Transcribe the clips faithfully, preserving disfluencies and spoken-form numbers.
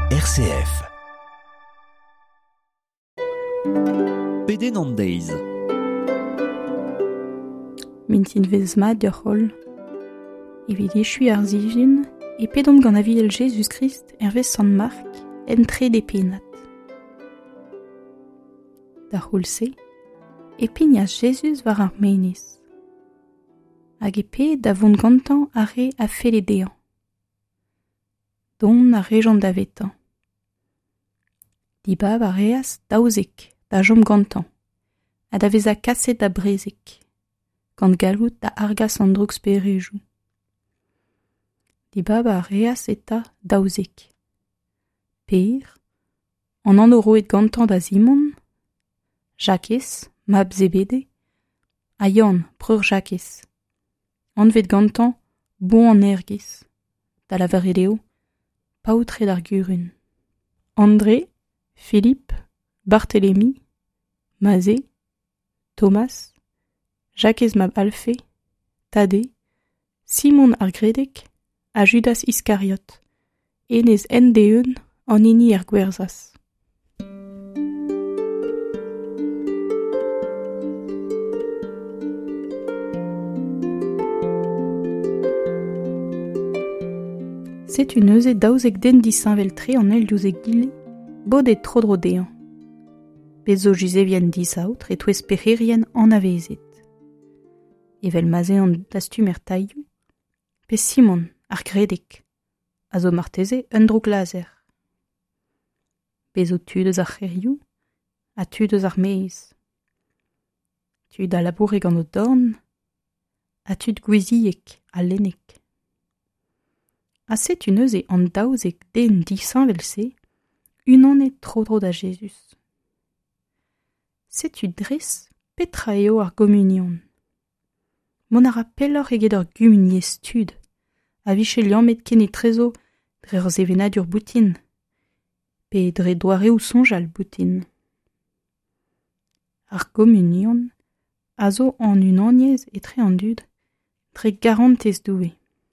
R C F. Peden an deiz. Min sin vez mat deoc'hol. Evit echu ar zijin e pedom gant aviel Jesus Christ ervez Sant Mark en tre de penat. Da c'houl-se, e pignaz Jesus war ar meniz. Hag e pe da vont gantañ are a fele dean. Don a rejont da vetan. Dibab a reas daouzek da jom gantañ, ha da vez a kaset da brezek, gant galout da argas an droug sperejou. Dibab a reas eta daouzek. Per, an an oroet gantañ da Simon, Jakez, mab Zebede, a Yann, preur Jakez. An vet gantañ bon an ergez, da la varedeo, paoutre d'ar gurun. André, Philippe, Barthélemy, Mazé, Thomas, Jakez mab Alfe, Tade, Simon ar gredek, a Judas Iscariot, enez en deun an hini er gwerzas. Setu neuze daouzek den disheñvel tre an el diouzek gile, bod et tro-dro dean. Bez zo juzevien disaoutr et touez pecherien an avezet. Evel maze an dastum er taillou, pe Simon ar gredek, a zo marteze un droug laser. Bez o tudeus ar c'herioù, a tudeus ar meiz. Tud a laboureg an o dorn, a tud gouiziek a lennek. A setu neuze an daouzek den disheñvel se, unan e tro-dro da Jesus. Setu dres petra eo ar gomunion. Mon a rappellor eget ur gumuniez tud, a viche liammet ken e trezo dre ur zevenadur boutin, pe dre doareoù sonjal boutin. Ar gomunion a zo an unaniez etre an dud dre garantez douve.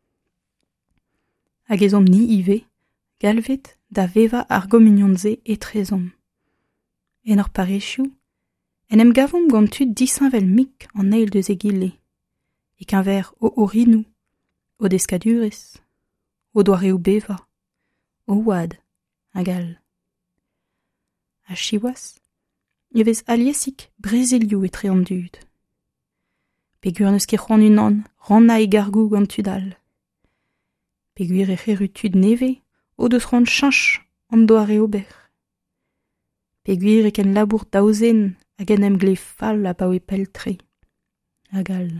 Hag ezom ni ive, galvet da veva ar gomunion ze etrezom. En ur parechioù, en em gavom gant tud disheñvel mik an eil deus e gile, e k'inver o orinou, o deskadurez, o doareoù beva, o oad, hag al. A chiwas, evez aliesik brezelioù etre an dud. Pegur neus ket c'hoant unan, ranna e gargou gant tud all. Peguir e c'herru tud neve, o deus c'hoant chanch an doare ober. Peguir e ken labour daouzen hag en em glef fall a baoe peltre. Hag al.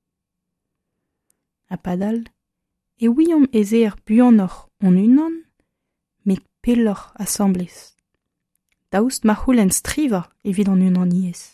A padal, e ouiom eze ar buanoc'h on unan, met pelloc'h assemblez. Daoust ma c'houlenn striva evit an unan iez.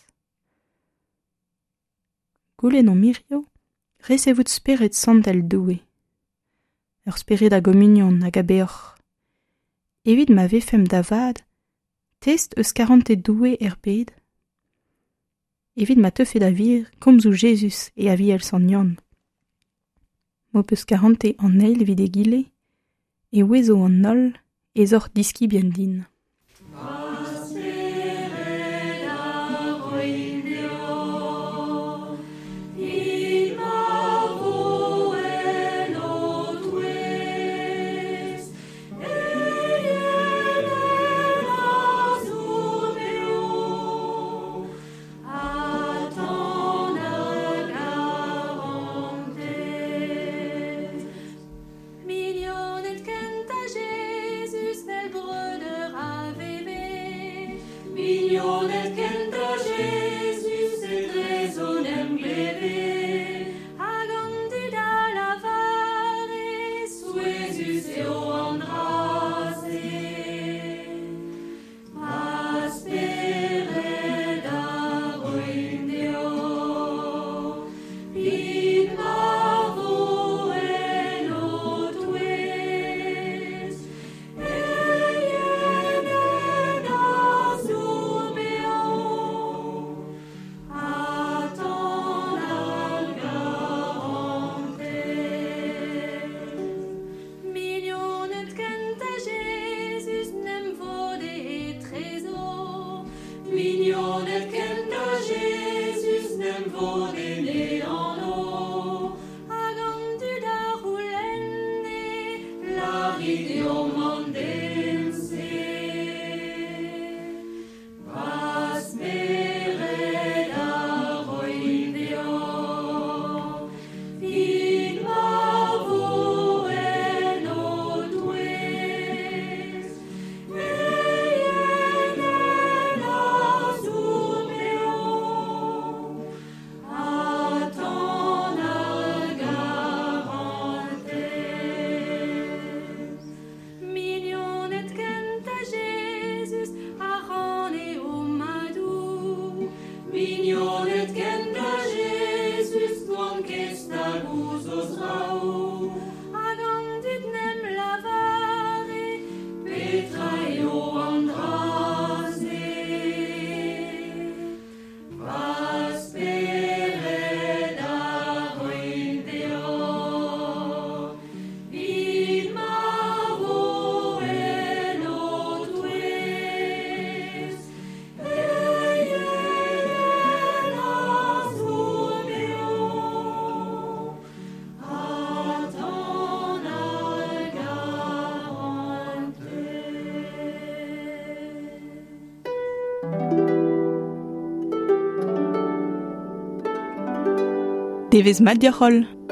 Goulenn an mirio, resevout speret santel doue. Ur speret a gomunion hag a beoc'h. Evit ma vefem da vad, test eus karante doue er bed. Evit ma teufe da vir, komzou Jesus e a viel san Yann. Mo peus karante an eil vid e gile, e wezo an nol, e zor diski bien din. Oh Devez mat diolch.